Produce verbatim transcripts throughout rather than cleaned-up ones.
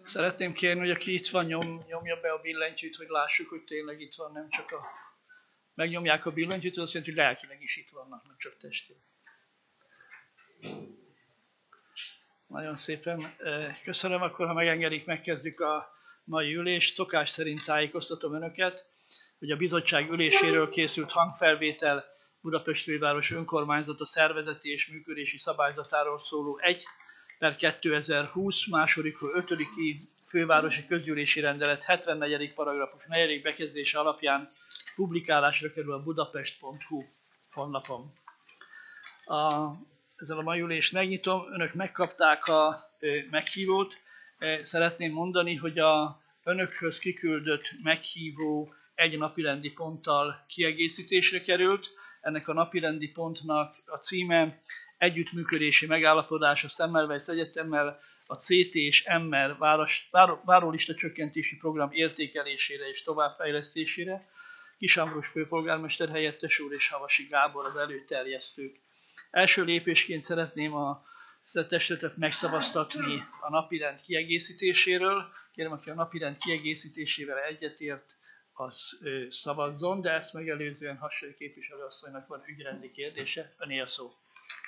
Szeretném kérni, hogy aki itt van, nyom, nyomja be a billentyűt, hogy lássuk, hogy tényleg itt van, nem csak a... Megnyomják a billentyűt, az azt jelenti, hogy lelkileg is itt vannak, nem csak testileg. Nagyon szépen köszönöm, akkor ha megengedik, megkezdjük a mai ülést. Szokás szerint tájékoztatom Önöket, hogy a bizottság üléséről készült hangfelvétel Budapest főváros önkormányzata szervezeti és működési szabályzatáról szóló egy per kétezer-húsz másodikról ötödiki fővárosi közgyűlési rendelet hetvennegyedik paragrafus negyedik bekezdése alapján publikálásra kerül a budapest pont hu honlapon. A, ezzel a mai ülést megnyitom, Önök megkapták a ö, meghívót. Szeretném mondani, hogy a Önökhöz kiküldött meghívó egy napirendi ponttal kiegészítésre került. Ennek a napirendi pontnak a címe együttműködési megállapodás a Semmelweis Egyetemmel a cé té és em-mel várólista csökkentési program értékelésére és továbbfejlesztésére. Kis Ambrus főpolgármester helyettes úr és Havasi Gábor az előterjesztők. Első lépésként szeretném a testületet megszavaztatni a napirend kiegészítéséről. Kérem, aki a napirend kiegészítésével egyetért, az ö, szavazzon, de ezt megelőzően Hassai képviselőasszonynak van ügyrendi kérdése. Öné a szó.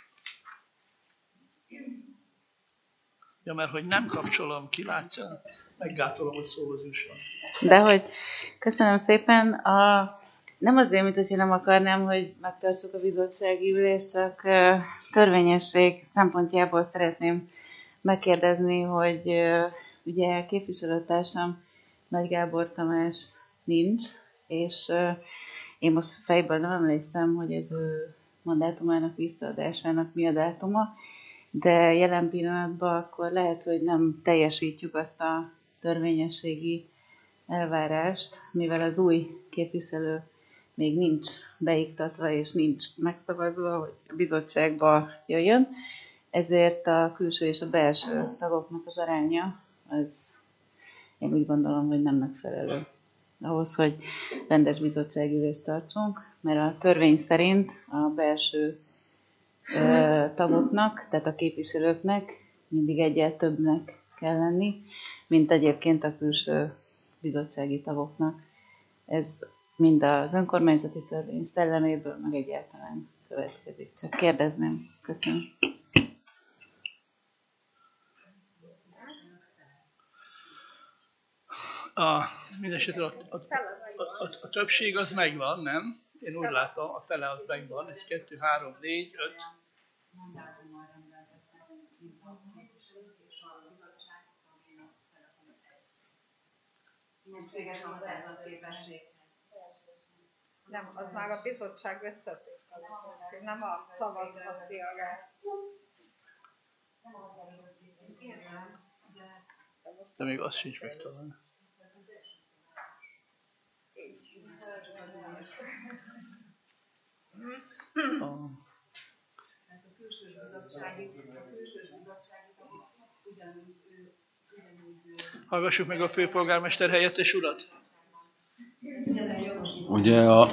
Ja, mert hogy nem kapcsolom, kilátja, meggátolom, hogy szóhozós van. Dehogy. Köszönöm szépen. A, nem azért, mint hogy én nem akarnám, hogy megtartsuk a bizottsági ülést, csak uh, törvényesség szempontjából szeretném megkérdezni, hogy uh, ugye képviselőtársam Nagy Gábor Tamás nincs, és uh, én most fejből nem emlékszem, hogy ez ő mandátumának visszaadásának mi a dátuma, de jelen pillanatban akkor lehet, hogy nem teljesítjük azt a törvényességi elvárást, mivel az új képviselő még nincs beiktatva és nincs megszavazva, hogy a bizottságba jöjjön, ezért a külső és a belső tagoknak az aránya, az én úgy gondolom, hogy nem megfelelő ahhoz, hogy rendes bizottságülést tartsunk, mert a törvény szerint a belső ö, tagoknak, tehát a képviselőknek mindig egyel többnek kell lenni, mint egyébként a külső bizottsági tagoknak. Ez mind az önkormányzati törvény szelleméből, meg egyáltalán következik. Csak kérdezném. Köszönöm. A, mindesetre a, a, a, a, a többség az megvan, nem? Én úgy látom, a fele az megvan. Egy, kettő, három, négy, öt. Nem, az már a bizottság összetétele, nem a szavazati arány. De még az sincs meg talán. A külsős bizottsági ugyanúgy. Hallgassuk meg a főpolgármester helyettes urat. Ugye a,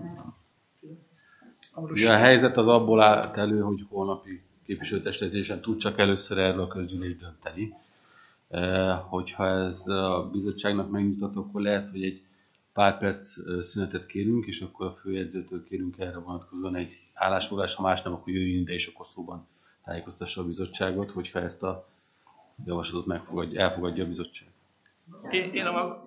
ugye a helyzet az abból állt elő, hogy holnapi képviselőtestületésen tud csak először erről a közgyűlés dönteni. E, hogyha ez a bizottságnak megnyugtató, akkor lehet, hogy egy pár perc szünetet kérünk, és akkor a főjegyzőtől kérünk erre vonatkozóan egy állásfoglalást, ha más nem, akkor jöjjön ide, és akkor szóban tájékoztassa a bizottságot, hogyha ezt a javaslatot megfogadja, elfogadja a bizottság. Én, én a mag...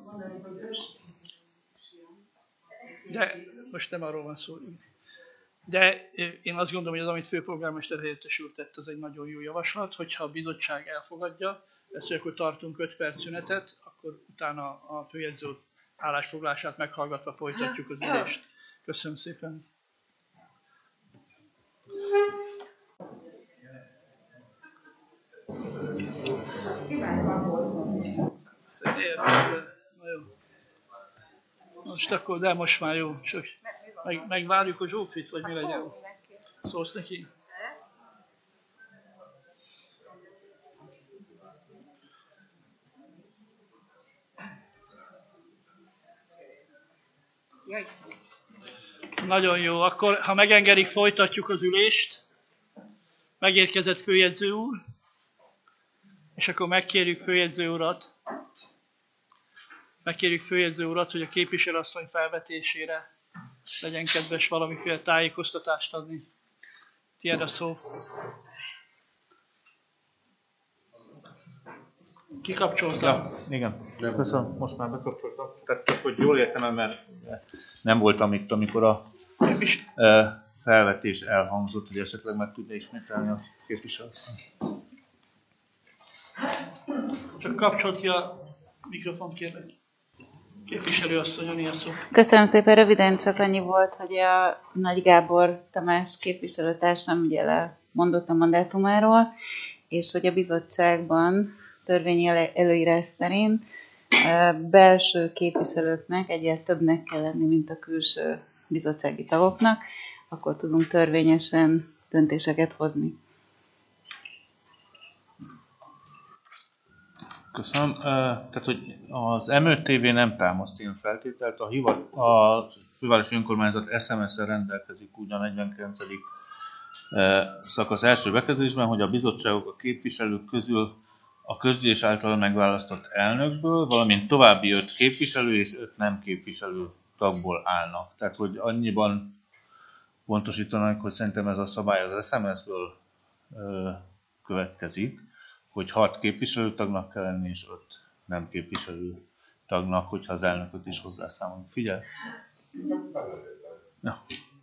De most nem arról van szó. De én azt gondolom, hogy az, amit főpolgármester helyettes úr tett, az egy nagyon jó javaslat, hogyha a bizottság elfogadja, ezt, hogy akkor tartunk öt perc szünetet, akkor utána a főjegyző állásfoglalását meghallgatva folytatjuk az ülést. Köszönöm szépen. Most akkor, de most már jó. Csak meg, megvárjuk a Zsófit, vagy mi legyen? Szólsz neki? Nagyon jó. Akkor, ha megengedik, folytatjuk az ülést. Megérkezett főjegyző úr. És akkor megkérjük főjegyző urat, Megkérjük főjegyző urat, hogy a képviselőasszony felvetésére legyen kedves valamiféle tájékoztatást adni. Tiéd a szó. Kikapcsoltam. Ja, igen, köszönöm, most már bekapcsoltam. Tehát csak, hogy jól értem, mert nem voltam itt, amikor a e, felvetés elhangzott, hogy esetleg meg tudja ismételni a képviselőasszony. Csak kapcsolt ki a mikrofont, kérlek. Képviselőasszony, ilyen szó. Köszönöm szépen, röviden csak annyi volt, hogy a Nagy Gábor Tamás képviselőtársam ugye lemondott a mandátumáról, és hogy a bizottságban törvényi előírás szerint belső képviselőknek egyre többnek kell lenni, mint a külső bizottsági tagoknak, akkor tudunk törvényesen döntéseket hozni. Köszönöm. Tehát, hogy az em öt té vé nem támaszt ilyen feltételt, a, hivat, a fővárosi önkormányzat es em es-en rendelkezik úgy a negyvenkilencedik szakasz első bekezdésben, hogy a bizottságok a képviselők közül a közgyűlés által megválasztott elnökből, valamint további öt képviselő és öt nem képviselő tagból állnak. Tehát, hogy annyiban pontosítanak, hogy szerintem ez a szabály az es em es-ből következik, hogy hat képviselőtagnak kell lenni, és öt nem képviselőtagnak, hogyha az elnököt is hozzászámolunk. Figyelj! Ja.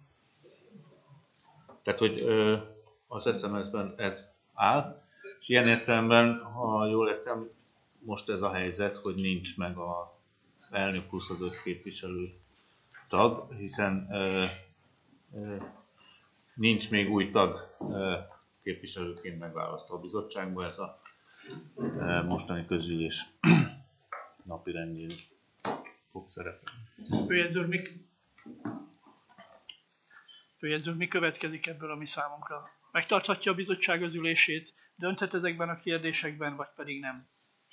Tehát, hogy az es em es-ben ez áll, és ilyen értelemben, ha jól értem, most ez a helyzet, hogy nincs meg az elnök plusz az öt képviselő tag, hiszen ö, ö, nincs még új tag ö, képviselőként megválasztva a bizottságban, ez a ö, mostani közgyűlés napirendjén fog szerepelni. Főjegyző úr, mi, Főjegyző úr, mi következik ebből, ami számunkra? Megtarthatja a bizottság az ülését, dönthet ezekben a kérdésekben, vagy pedig nem?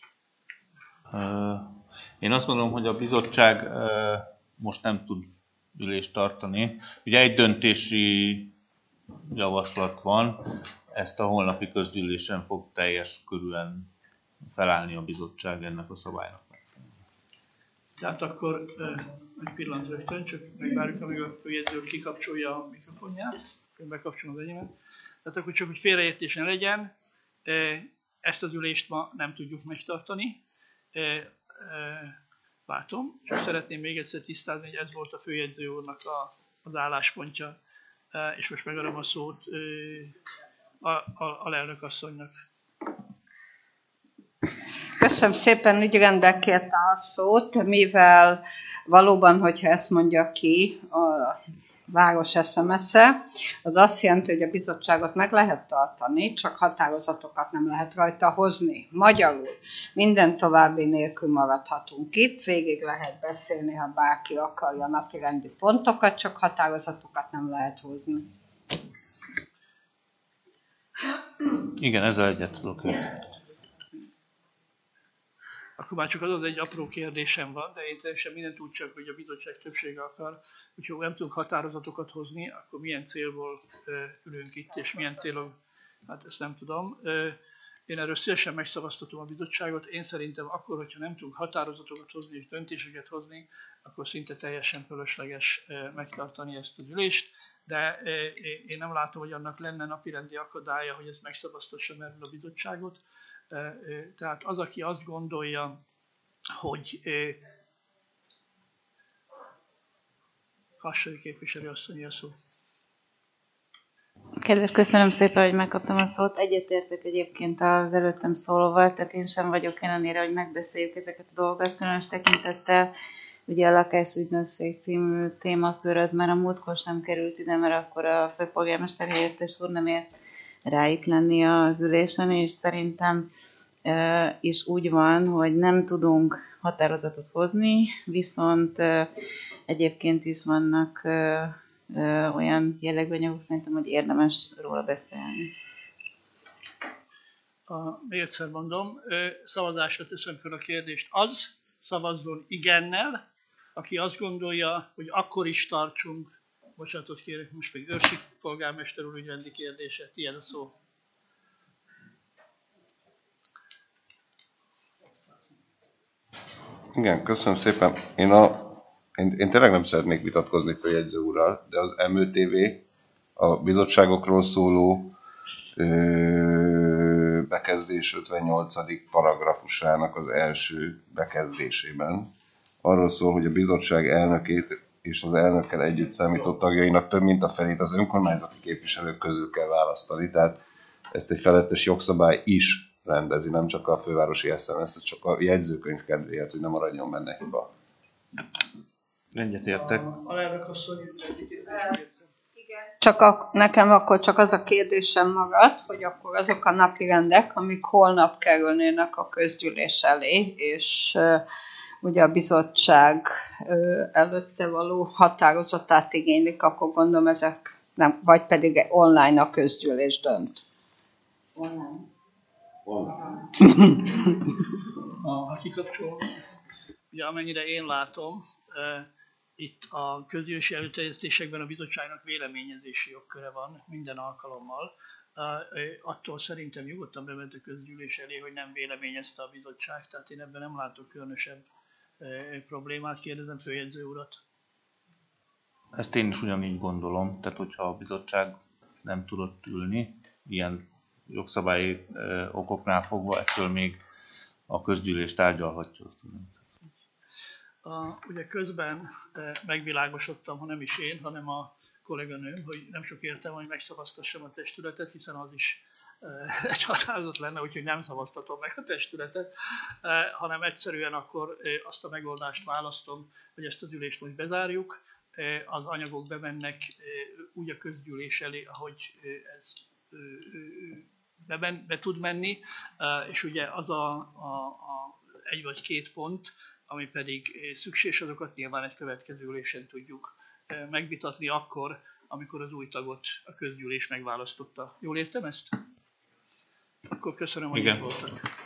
Én azt gondolom, hogy a bizottság most nem tud ülést tartani. Ugye egy döntési javaslat van, ezt a holnapi közgyűlésen fog teljes körűen felállni a bizottság ennek a szabálynak. Tehát akkor egy pillanat rögtön, csak megvárjuk, amíg a főjegyző úr kikapcsolja a mikrofonját, bekapcsolom az enyémet. Tehát akkor csak, hogy félreértés ne legyen, ezt az ülést ma nem tudjuk megtartani. Látom, csak szeretném még egyszer tisztázni, hogy ez volt a főjegyző úrnak a, az álláspontja, és most megadom a szót a, a, a lelnök asszonynak. Köszönöm szépen, ügyrendel kérte a szót, mivel valóban, hogyha ezt mondja ki a város es em es-e, az azt jelenti, hogy a bizottságot meg lehet tartani, csak határozatokat nem lehet rajta hozni. Magyarul minden további nélkül maradhatunk itt, végig lehet beszélni, ha bárki akarja napirendi pontokat, csak határozatokat nem lehet hozni. Igen, ezzel egyet tudok érteni. Akkor már csak az egy apró kérdésem van, de én teljesen mindent úgy csak, hogy a bizottság többsége akar, hogyha nem tudunk határozatokat hozni, akkor milyen célból ülünk itt, és milyen célok, hát ezt nem tudom. Én erről szívesen megszavaztatom a bizottságot. Én szerintem akkor, hogyha nem tudunk határozatokat hozni és döntéseket hozni, akkor szinte teljesen fölösleges megtartani ezt az ülést, de én nem látom, hogy annak lenne napirendi akadálya, hogy ezt megszavaztassam erről a bizottságot. Tehát az, aki azt gondolja, hogy Hassai képviselő asszony a szó. Kedves, köszönöm szépen, hogy megkaptam a szót. Egyetértek egyébként az előttem szólóval, tehát én sem vagyok ellenére, hogy megbeszéljük ezeket a dolgokat, különös tekintettel. Ugye a lakásügynökség című témakör az már a múltkor sem került ide, mert akkor a főpolgármester helyettes úr nem ért rá itt lenni az ülésen, és szerintem és úgy van, hogy nem tudunk határozatot hozni, viszont egyébként is vannak olyan jellegű anyagok, szerintem, hogy érdemes róla beszélni. A, még egyszer mondom, szavazásra teszem fel a kérdést. Az szavazzon igennel, aki azt gondolja, hogy akkor is tartsunk, bocsánatot kérek, most még Őrsi polgármester úr ügyrendi kérdése, tiéd a szó. Igen, köszönöm szépen. Én, a, én, én tényleg nem szeretnék vitatkozni főjegyző úrral, de az em ö té vé a bizottságokról szóló ö, bekezdés ötvennyolcadik paragrafusának az első bekezdésében arról szól, hogy a bizottság elnökét és az elnökkel együtt számított tagjainak több mint a felét az önkormányzati képviselők közül kell választani. Tehát ezt egy felettes jogszabály is rendezi, nem csak a fővárosi es em es, ez csak a jegyzőkönyv kedvéért, hogy nem maradjon benne hiba. Egyetértek. Alelnök asszony, Csak a, nekem akkor csak az a kérdésem maradt, hogy akkor azok a napirendek, amik holnap kerülnének a közgyűlés elé, és uh, ugye a bizottság uh, előtte való határozatát igénylik, akkor gondolom ezek nem, vagy pedig online a közgyűlés dönt. Online. ha kikapcsolom, ugye amennyire én látom, itt a közgyűlési előterjesztésekben a bizottságnak véleményezési jogköre van minden alkalommal. Attól szerintem nyugodtan bement a közgyűlés elé, hogy nem véleményezte a bizottság, tehát én ebben nem látok különösebb problémát. Kérdezem főjegyző urat. Ezt én is ugyanígy gondolom, tehát hogyha a bizottság nem tudott ülni, ilyen jogszabályi eh, okoknál fogva, ettől még a közgyűlés tárgyalhatja. A, ugye közben e, megvilágosodtam, ha nem is én, hanem a kolléganőm, hogy nem sok értelme, hogy megszavaztassam a testületet, hiszen az is e, egy határozat lenne, úgyhogy nem szavaztatom meg a testületet, e, hanem egyszerűen akkor e, azt a megoldást választom, hogy ezt az ülést most bezárjuk, e, az anyagok bemennek e, úgy a közgyűlés elé, ahogy e, ez e, be, be, be tud menni, e, és ugye az a, a, a egy vagy két pont, ami pedig szükséges, azokat nyilván egy következő ülésen tudjuk megvitatni akkor, amikor az új tagot a közgyűlés megválasztotta. Jól értem ezt? Akkor köszönöm, hogy itt voltak.